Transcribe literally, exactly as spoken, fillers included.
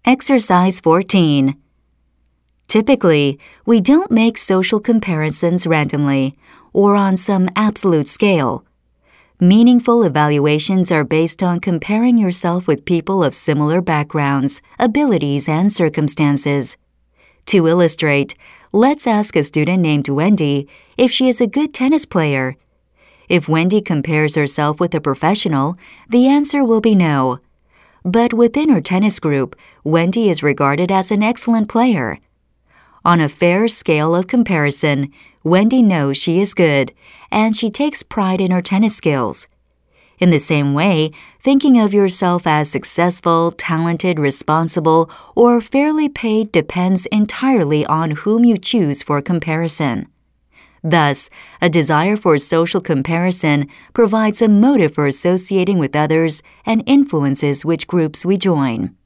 Exercise fourteen. Typically, we don't make social comparisons randomly or on some absolute scale. Meaningful evaluations are based on comparing yourself with people of similar backgrounds, abilities, and circumstances. To illustrate, let's ask a student named Wendy if she is a good tennis player. If Wendy compares herself with a professional, the answer will be no. But within her tennis group, Wendy is regarded as an excellent player. On a fair scale of comparison, Wendy knows she is good, and she takes pride in her tennis skills. In the same way, thinking of yourself as successful, talented, responsible, or fairly paid depends entirely on whom you choose for comparison. Thus, a desire for social comparison provides a motive for associating with others and influences which groups we join.